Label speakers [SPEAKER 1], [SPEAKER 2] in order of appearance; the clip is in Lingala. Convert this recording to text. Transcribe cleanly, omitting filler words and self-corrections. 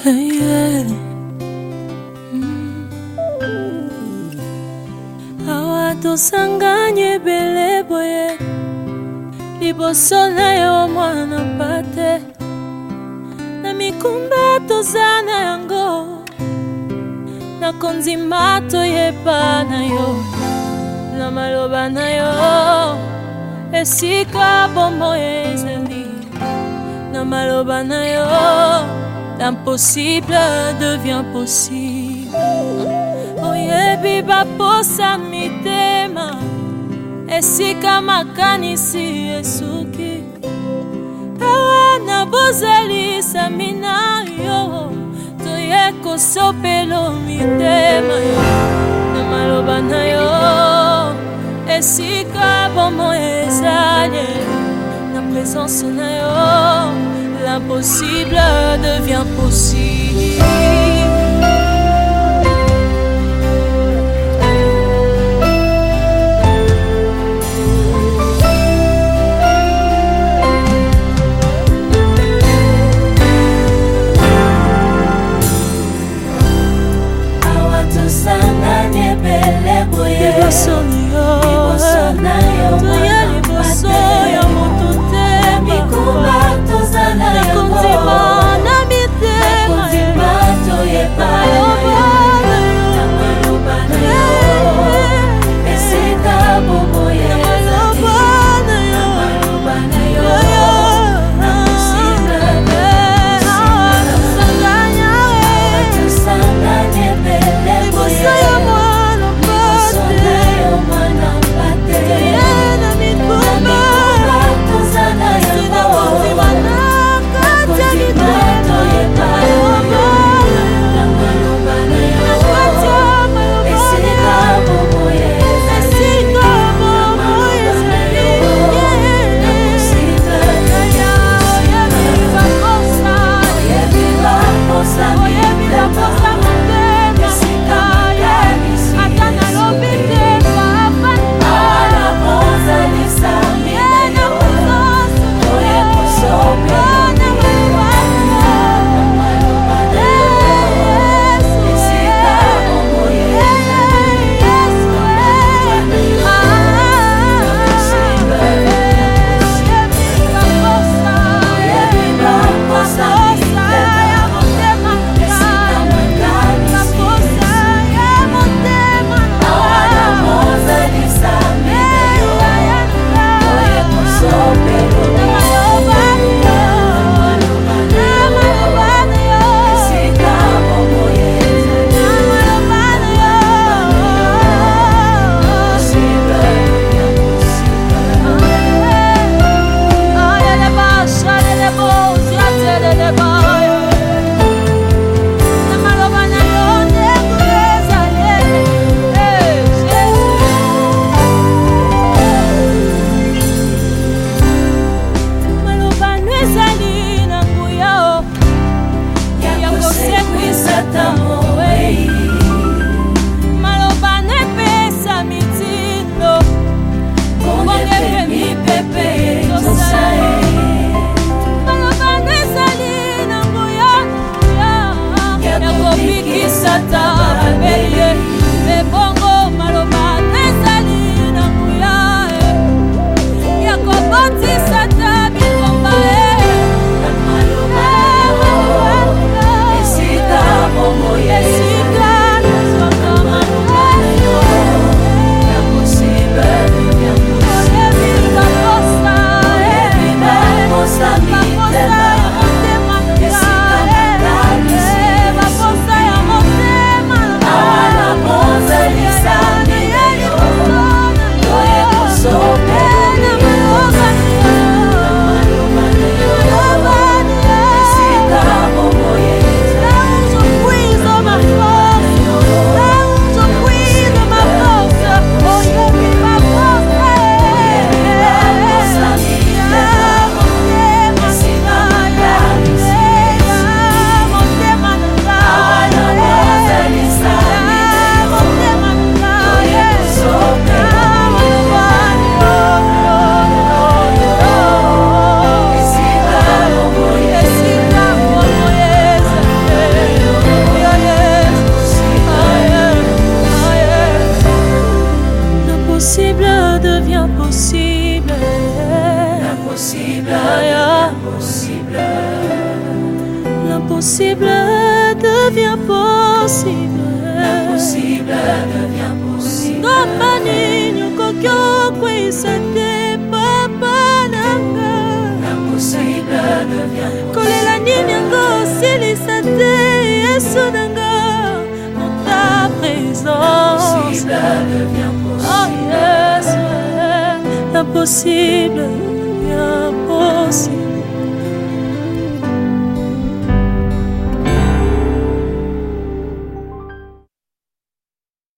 [SPEAKER 1] Yeah. Awa tosanganye bele boye liboso na yo mwana pate na mikumba tozana yango na konzima toyeba na yo na maloba na yo esika bombo ezali na maloba na yo l'impossible devient possible. Oyebi baposa mitema esika makanisi esuki awa na bozali samina yo toye kosopelo mitema yo na maloba na yo esika bomo ezali na présence na yo l'impossible devient possible. okwisa te papa nanga.
[SPEAKER 2] L'impossible devient possible.
[SPEAKER 1] Kolela nini yango osilisa te Yesu nanga. Dans ta présence
[SPEAKER 2] L'impossible devient
[SPEAKER 1] oh
[SPEAKER 2] possible.
[SPEAKER 1] yes, l'impossible devient possible.